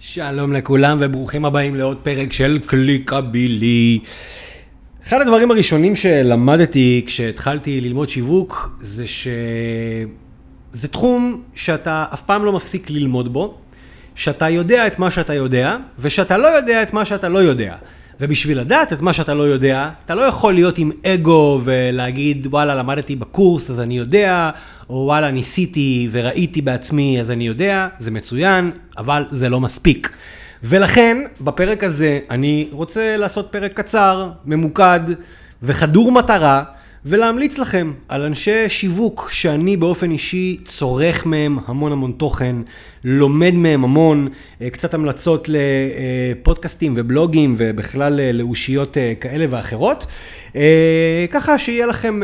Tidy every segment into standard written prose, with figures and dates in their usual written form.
שלום לכולם וברוכים הבאים לעוד פרק של קליקבילי. אחד הדברים הראשונים שלמדתי כשהתחלתי ללמוד שיווק זה שזה תחום שאתה אף פעם לא מפסיק ללמוד בו, שאתה יודע את מה שאתה יודע ושאתה לא יודע את מה שאתה לא יודע. ובשביל לדעת את מה שאתה לא יודע, אתה לא יכול להיות עם אגו ולהגיד וואלה למדתי בקורס אז אני יודע, או וואלה ניסיתי וראיתי בעצמי אז אני יודע, זה מצוין, אבל זה לא מספיק. ולכן בפרק הזה אני רוצה לעשות פרק קצר, ממוקד וחדור מטרה, ולהמליץ לכם על אנשי שיווק שאני באופן אישי צורך מהם המון תוכן, לומד מהם המון, קצת המלצות לפודקאסטים ובלוגים ובכלל לאושיות כאלה ואחרות. ככה שיהיה לכם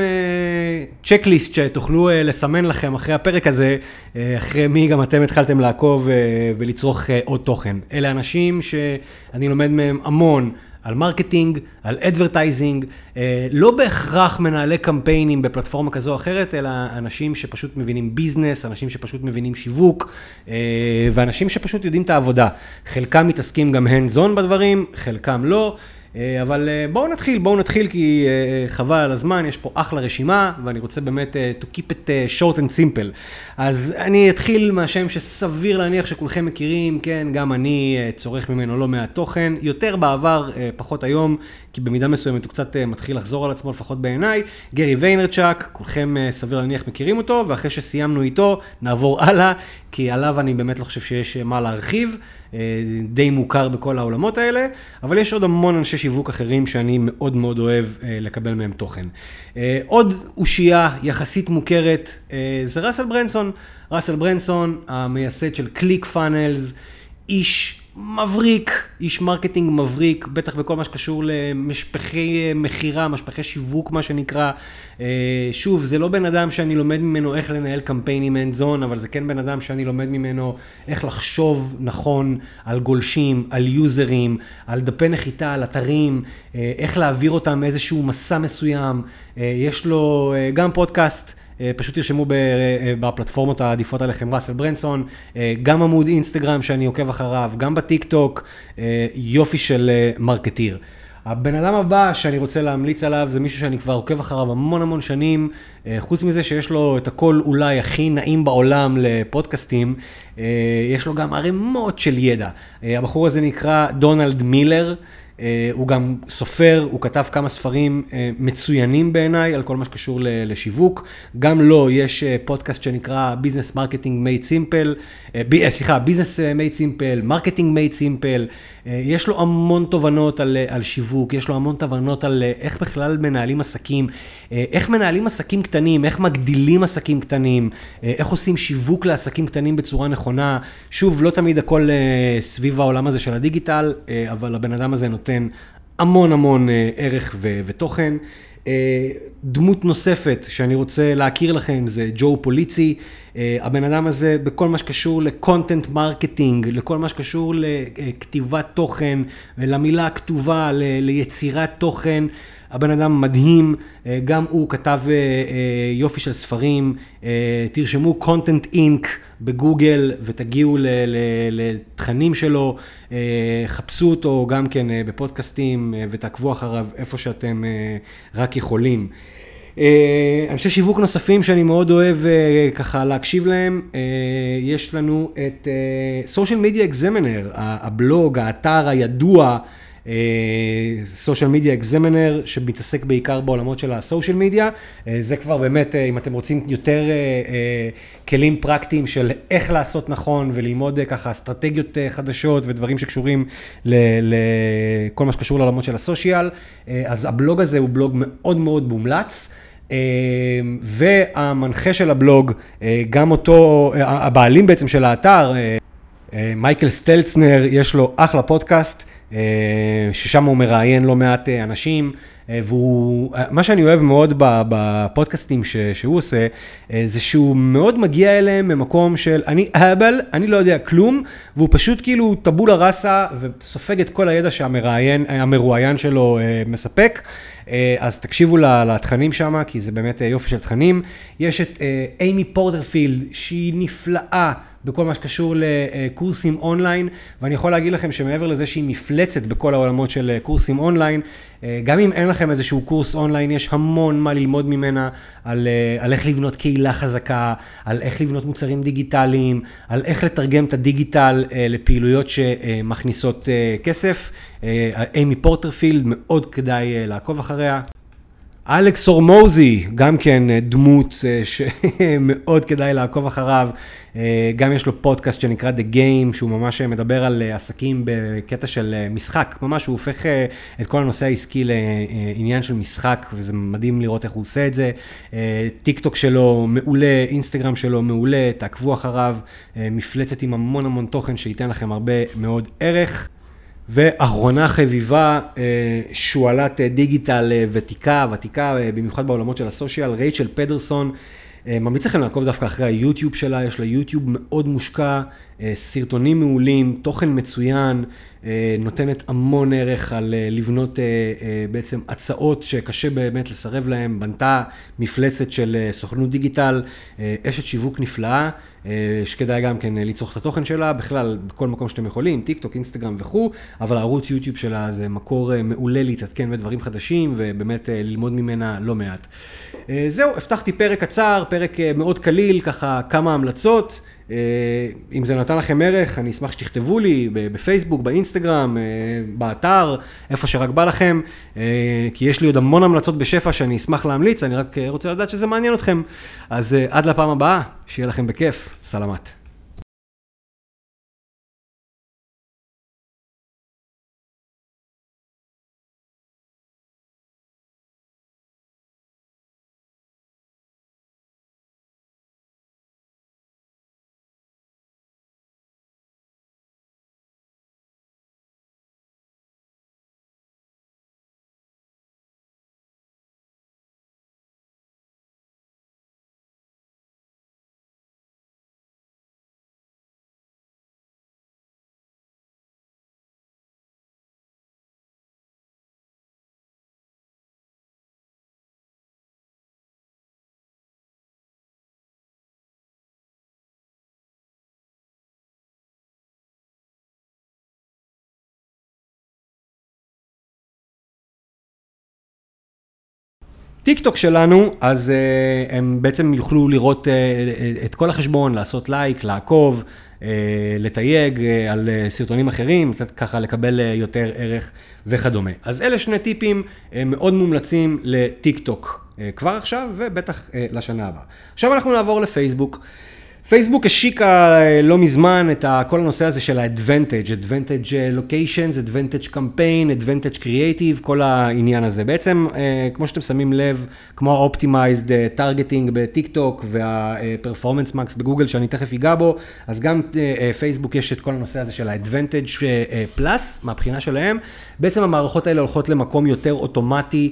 צ'קליסט שתוכלו לסמן לכם אחרי הפרק הזה, אחרי מי גם אתם התחלתם לעקוב ולצרוך עוד תוכן. אלה אנשים שאני לומד מהם המון, על מרקטינג, על אדברטייזינג, לא בהכרח מנהלי קמפיינים בפלטפורמה כזו או אחרת, אלא אנשים שפשוט מבינים ביזנס, אנשים שפשוט מבינים שיווק, ואנשים שפשוט יודעים את העבודה. חלקם מתעסקים גם hands on בדברים, חלקם לא, אבל בואו נתחיל כי חבל על הזמן, יש פה אחלה רשימה, ואני רוצה באמת to keep it short and simple. אז אני אתחיל מהשם שסביר להניח שכולכם מכירים, כן, גם אני צורך ממנו לא מעט תוכן, יותר בעבר, פחות היום, כי במידה מסוימת הוא קצת מתחיל לחזור על עצמו, לפחות בעיניי. גרי ויינרצ'אק, כולכם סביר להניח מכירים אותו, ואחרי שסיימנו איתו, נעבור הלאה, כי עליו אני באמת לא חושב שיש מה להרחיב, די מוכר בכל העולמות האלה, אבל יש עוד המון אנשי שיווק אחרים שאני מאוד אוהב לקבל מהם תוכן. עוד אושייה יחסית מוכרת, זה ראסל ברנסון. ראסל ברנסון, המייסד של קליק פאנלס, איש מבריק, איש מרקטינג מבריק, בטח בכל מה שקשור למשפחי מחירה, משפחי שיווק מה שנקרא. שוב, זה לא בן אדם שאני לומד ממנו איך לנהל קמפיינים hands on, אבל זה כן בן אדם שאני לומד ממנו איך לחשוב נכון על גולשים, על יוזרים, על דפי נחיתה, על אתרים, איך להעביר אותם איזשהו מסע מסוים. יש לו גם פודקאסט, פשוט תרשמו בפלטפורמות העדיפות עליכם ראסל ברנסון, גם עמוד אינסטגרם שאני עוקב אחריו, גם בטיק טוק, יופי של מרקטיר. הבן אדם הבא שאני רוצה להמליץ עליו זה מישהו שאני כבר עוקב אחריו המון שנים, חוץ מזה שיש לו את הכל אולי הכי נעים בעולם לפודקאסטים, יש לו גם ערימות של ידע. הבחור הזה נקרא דונלד מילר, הוא גם סופר, הוא כתב כמה ספרים מצוינים בעיניי על כל מה שקשור לשיווק. גם לו יש פודקאסט שנקרא Business Marketing Made Simple, Business Made Simple, Marketing Made Simple. יש לו המון תובנות על שיווק, יש לו המון תובנות על איך בכלל מנהלים עסקים, איך מנהלים עסקים קטנים, איך מגדילים עסקים קטנים, איך עושים שיווק לעסקים קטנים בצורה נכונה. שוב, לא תמיד הכל סביב העולם הזה של הדיגיטל, אבל הבן אדם הזה נותן המון ערך ותוכן. דמות נוספת שאני רוצה להכיר לכם זה ג'ו פוליצי. הבן אדם הזה בכל מה שקשור לקונטנט מרקטינג, לכל מה שקשור לכתיבת תוכן ולמילה הכתובה, ליצירת תוכן. הבן אדם מדהים, גם הוא כתב יופי של ספרים, תרשמו Content Inc בגוגל ותגיעו לתכנים שלו, חפשו אותו גם כן בפודקאסטים ותעקבו אחריו איפה שאתם רק יכולים. אנשי שיווק נוספים שאני מאוד אוהב ככה להקשיב להם, יש לנו את Social Media Examiner, הבלוג, האתר הידוע, Social Media Examiner, שמתעסק בעיקר בעולמות של הסושיאל מדיה. זה כבר באמת, אם אתם רוצים יותר כלים פרקטיים של איך לעשות נכון וללמוד ככה אסטרטגיות חדשות ודברים שקשורים לכל מה שקשור לעולמות של הסושיאל, אז הבלוג הזה הוא בלוג מאוד מומלץ. והמנחה של הבלוג, גם אותו, הבעלים בעצם של האתר, מייקל סטלצנר, יש לו אחלה פודקאסט, ששם הוא מראיין לא מעט אנשים, מה שאני אוהב מאוד בפודקאסטים שהוא עושה, זה שהוא מאוד מגיע אליהם ממקום של אני לא יודע כלום, והוא פשוט כאילו טבולה ראסה וסופג את כל הידע שהמרואיין שלו מספק. אז תקשיבו לתכנים שם, כי זה באמת יופי של תכנים. יש את אימי פורטרפילד, שהיא נפלאה, בכל מה שקשור לקורסים אונליין, ואני יכול להגיד לכם שמעבר לזה שהיא מפלצת בכל העולמות של קורסים אונליין, גם אם אין לכם איזשהו קורס אונליין, יש המון מה ללמוד ממנה על איך לבנות קהילה חזקה, על איך לבנות מוצרים דיגיטליים, על איך לתרגם את הדיגיטל לפעילויות שמכניסות כסף. אימי פורטרפילד, מאוד כדאי לעקוב אחריה. אלכס אורמוזי, גם כן דמות שמאוד כדאי לעקוב אחריו, גם יש לו פודקאסט שנקרא The Game, שהוא ממש מדבר על עסקים בקטע של משחק, ממש הוא הופך את כל הנושא העסקי לעניין של משחק, וזה מדהים לראות איך הוא עושה את זה. טיק טוק שלו מעולה, אינסטגרם שלו מעולה, תעקבו אחריו, מפלצת עם המון המון תוכן שייתן לכם הרבה מאוד ערך. ואחרונה חביבה, שואלת דיגיטל ותיקה, במיוחד בעולמות של הסושיאל, רייצ'ל פדרסון, ממליץ לכם לעקוב דווקא אחרי היוטיוב שלה, יש לה יוטיוב מאוד מושקע, סרטונים מעולים, תוכן מצוין, נותנת המון ערך על לבנות בעצם הצעות שקשה באמת לסרב להם, בנתה מפלצת של סוכנות דיגיטל, אשת שיווק נפלאה, שכדאי גם כן ליצור את התוכן שלה, בכלל בכל מקום שאתם יכולים, טיק טוק, אינסטגרם וכו', אבל הערוץ יוטיוב שלה זה מקור מעולה להתעדכן בדברים חדשים, ובאמת ללמוד ממנה לא מעט. זהו, הבטחתי פרק קצר, פרק מאוד קליל, ככה כמה המלצות. אם זה נתן לכם ערך, אני אשמח שתכתבו לי בפייסבוק, באינסטגרם, באתר, איפה שרק בא לכם, כי יש לי עוד המון המלצות בשפע שאני אשמח להמליץ, אני רק רוצה לדעת שזה מעניין אתכם. אז עד לפעם הבאה, שיהיה לכם בכיף, סלמת. טיק טוק שלנו, אז הם בעצם יוכלו לראות את כל החשבון, לעשות לייק, לעקוב, לתייג על סרטונים אחרים, ככה לקבל יותר ערך וכדומה. אז אלה שני טיפים מאוד מומלצים לטיק טוק כבר עכשיו, ובטח לשנה הבאה. עכשיו אנחנו נעבור לפייסבוק. פייסבוק השיקה לא מזמן את כל הנושא הזה של ה-Advantage Locations, Advantage Campaign, Advantage Creative, כל העניין הזה. בעצם, כמו שאתם שמים לב, כמו ה-Optimized Targeting בטיק טוק וה-Performance Max בגוגל, שאני תכף אגע בו, אז גם פייסבוק יש את כל הנושא הזה של ה-Advantage Plus, מהבחינה שלהם. בעצם המערכות האלה הולכות למקום יותר אוטומטי,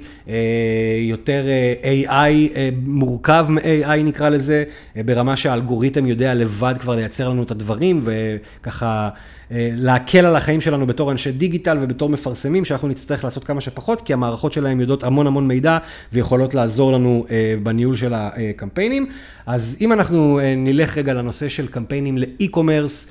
יותר AI, מורכב מ-AI נקרא לזה, ברמה שהאלגוריתם יודע לבד כבר לייצר לנו את הדברים, וככה להקל על החיים שלנו בתור אנשי דיגיטל ובתור מפרסמים, שאנחנו נצטרך לעשות כמה שפחות, כי המערכות שלהם יודעות המון המון מידע, ויכולות לעזור לנו בניהול של הקמפיינים. אז אם אנחנו נלך רגע לנושא של קמפיינים לאי-קומרס,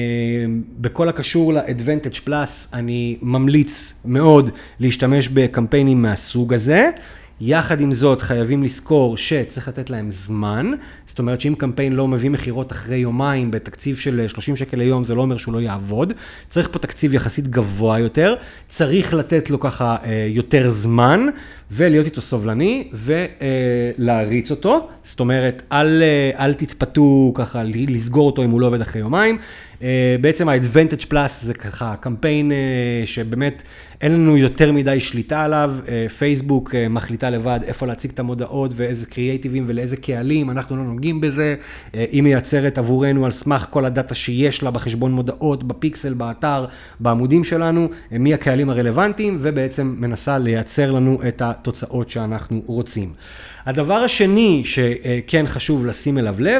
בכל הקשור ל-Advantage Plus, אני ממליץ מאוד להשתמש בקמפיינים מהסוג הזה. יחד עם זאת, חייבים לזכור שצריך לתת להם זמן. זאת אומרת שאם קמפיין לא מביא מחירות אחרי יומיים בתקציב של 30 שקל ליום, זה לא אומר שהוא לא יעבוד. צריך פה תקציב יחסית גבוה יותר. צריך לתת לו ככה יותר זמן, ולהיות איתו סובלני, ולהריץ אותו. זאת אומרת, אל תתפתו ככה לסגור אותו אם הוא לא עובד אחרי יומיים. בעצם ה-Advantage Plus זה ככה קמפיין שבאמת אין לנו יותר מדי שליטה עליו. פייסבוק מחליטה לבד איפה להציג את המודעות ואיזה קריאטיבים ולאיזה קהלים, אנחנו לא נוגעים בזה. היא מייצרת עבורנו על סמך כל הדאטה שיש לה בחשבון מודעות, בפיקסל, באתר, בעמודים שלנו, מי הקהלים הרלוונטיים, ובעצם מנסה לייצר לנו את התוצאות שאנחנו רוצים. הדבר השני שכן חשוב לשים אליו לב,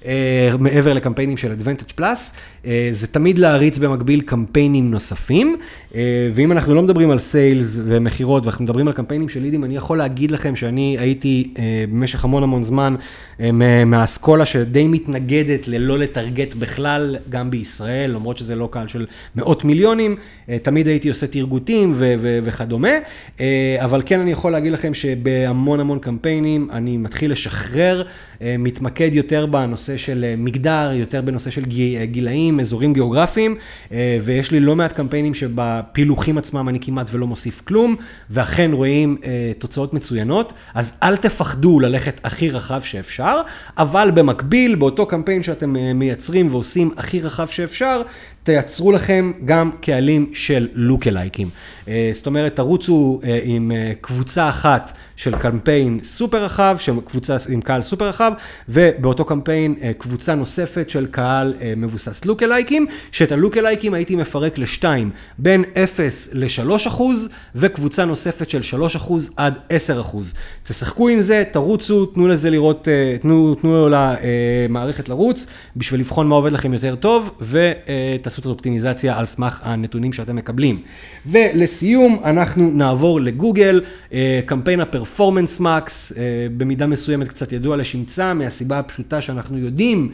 מעבר לקמפיינים של Advantage Plus, זה תמיד להריץ במקביל קמפיינים נוספים, ואם אנחנו לא מדברים על סיילס ומחירות, ואנחנו מדברים על קמפיינים של לידים, אני יכול להגיד לכם שאני הייתי במשך המון זמן מהאסכולה שדי מתנגדת ללא לטרגט בכלל, גם בישראל, למרות שזה לא קהל של מאות מיליונים, תמיד הייתי עושה תרגותים וכדומה, אבל כן אני יכול להגיד לכם שבהמון קמפיינים אני מתחיל לשחרר, מתמקד יותר בנושא של מגדר, יותר בנושא של גילאים, אזורים גיאוגרפיים, ויש לי לא מעט קמפיינים שבפילוחים עצמם אני כמעט ולא מוסיף כלום, ואכן רואים תוצאות מצוינות, אז אל תפחדו ללכת הכי רחב שאפשר, אבל במקביל, באותו קמפיין שאתם מייצרים ועושים הכי רחב שאפשר, תייצרו לכם גם קהלים של לוקלייקים. זאת אומרת, תרוצו עם קבוצה אחת של קמפיין סופר רחב, של קבוצה עם קהל סופר רחב, ובאותו קמפיין קבוצה נוספת של קהל מבוסס לוקלייקים, שאת הלוקלייקים הייתי מפרק לשתיים, בין 0 ל-3%, וקבוצה נוספת של 3% עד 10%. תשחקו עם זה, תרוצו, תנו לזה לראות, תנו למערכת לרוץ, בשביל לבחון מה עובד לכם יותר טוב, ותעשו את האופטימיזציה על סמך הנתונים שאתם מקבלים. ולסיום, אנחנו נעבור לגוגל, קמפיין הפרפורמנס מקס, במידה מסוימת קצת ידוע לשמצה, מהסיבה הפשוטה שאנחנו יודעים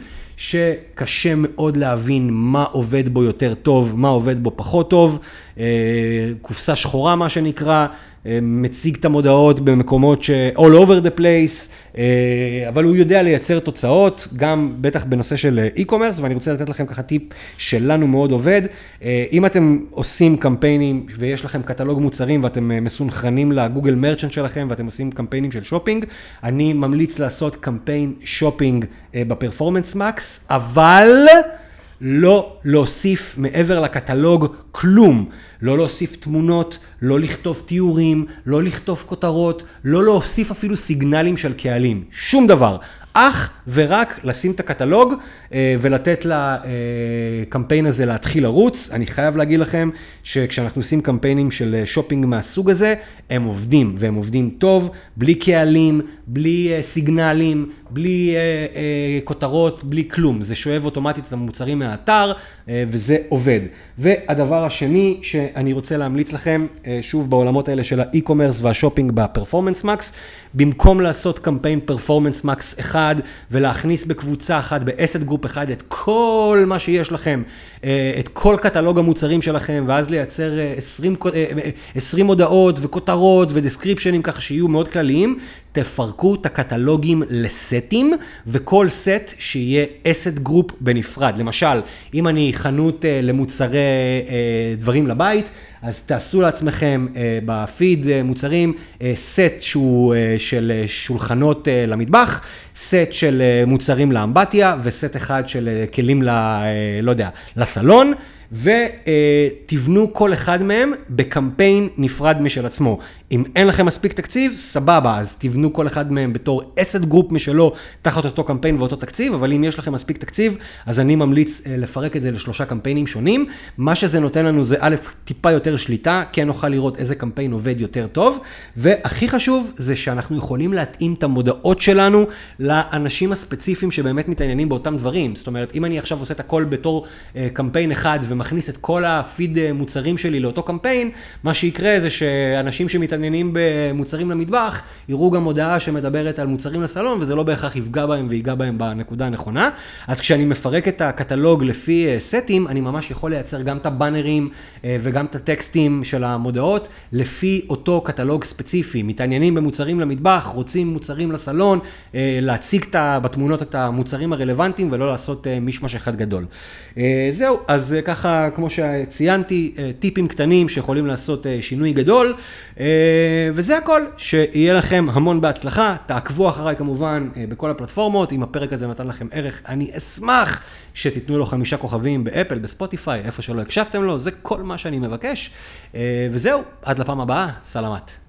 שקשה מאוד להבין מה עובד בו יותר טוב, מה עובד בו פחות טוב, קופסה שחורה מה שנקרא, מציג את המודעות במקומות all over the place, אבל הוא יודע לייצר תוצאות, גם בטח בנושא של e-commerce, ואני רוצה לתת לכם ככה טיפ שלנו מאוד עובד. אם אתם עושים קמפיינים ויש לכם קטלוג מוצרים ואתם מסונכרנים לגוגל מרצ'נט שלכם ואתם עושים קמפיינים של שופינג, אני ממליץ לעשות קמפיין שופינג בפרפורמנס מקס, אבל לא להוסיף מעבר לקטלוג כלום, לא להוסיף תמונות, לא לכתוב תיאורים, לא לכתוב כותרות, לא להוסיף אפילו סיגנלים של קהלים, שום דבר. אך ורק לשים את הקטלוג ולתת לקמפיין הזה להתחיל לרוץ. אני חייב להגיד לכם שכשאנחנו עושים קמפיינים של שופינג מהסוג הזה, הם עובדים, והם עובדים טוב, בלי קהלים, בלי סיגנלים, בלי כותרות, בלי כלום. זה שואב אוטומטית את המוצרים מהאתר, וזה עובד. והדבר השני שאני רוצה להמליץ לכם, שוב בעולמות האלה של האי-קומרס והשופינג בפרפורמנס מקס, במקום לעשות קמפיין פרפורמנס מקס אחד, ולהכניס בקבוצה אחת, באסט גרופ אחד, את כל מה שיש לכם, את כל קטלוג המוצרים שלכם, ואז לייצר 20 הודעות וכותרות ודסקריפשנים ככה שיהיו מאוד כלליים, תפרקו את הקטלוגים לסטים, וכל סט שיהיה אסט גרופ בנפרד. למשל, אם אני חנות למוצרי דברים לבית, אז תעשו לעצמכם בפיד מוצרים סט שהוא של שולחנות למטבח, סט של מוצרים לאמבטיה, וסט אחד של כלים לא יודע, לסלון, ותבנו כל אחד מהם בקמפיין נפרד משל עצמו. אם אין לכם מספיק תקציב, סבבה, אז תבנו כל אחד מהם בתור אסט גרופ משלו, תחת אותו קמפיין ואותו תקציב, אבל אם יש לכם מספיק תקציב, אז אני ממליץ לפרק את זה לשלושה קמפיינים שונים. מה שזה נותן לנו זה א', טיפה יותר שליטה, כן נוכל לראות איזה קמפיין עובד יותר טוב, והכי חשוב זה שאנחנו יכולים להתאים את המודעות שלנו לאנשים הספציפיים שבאמת מתעניינים באותם דברים. זאת אומרת, אם אני עכשיו עושה את הכל בתור קמפיין אחד ומכניס את כל הפיד מוצרים שלי לאותו קמפיין, מה שיקרה זה שאנשים שמתעניינים במוצרים למטבח, יראו גם הודעה שמדברת על מוצרים לסלון, וזה לא בהכרח יפגע בהם ויגע בהם בנקודה הנכונה. אז כשאני מפרק את הקטלוג לפי סטים, אני ממש יכול לייצר גם את הבאנרים וגם את הטקסטים של המודעות, לפי אותו קטלוג ספציפי. מתעניינים במוצרים למטבח, רוצים מוצרים לסלון, להציג בתמונות את המוצרים הרלוונטיים, ולא לעשות משמש אחד גדול. זהו, אז ככה, כמו שציינתי, טיפים קטנים שיכולים לעשות שינוי גדול, וזה הכל. שיהיה לכם המון בהצלחה, תעקבו אחריי כמובן בכל הפלטפורמות. אם הפרק הזה נתן לכם ערך, אני אשמח שתיתנו לו 5 כוכבים באפל, בספוטיפיי, איפה שלא הקשבתם לו, זה כל מה שאני מבקש. וזהו, עד לפעם הבאה, סלמת.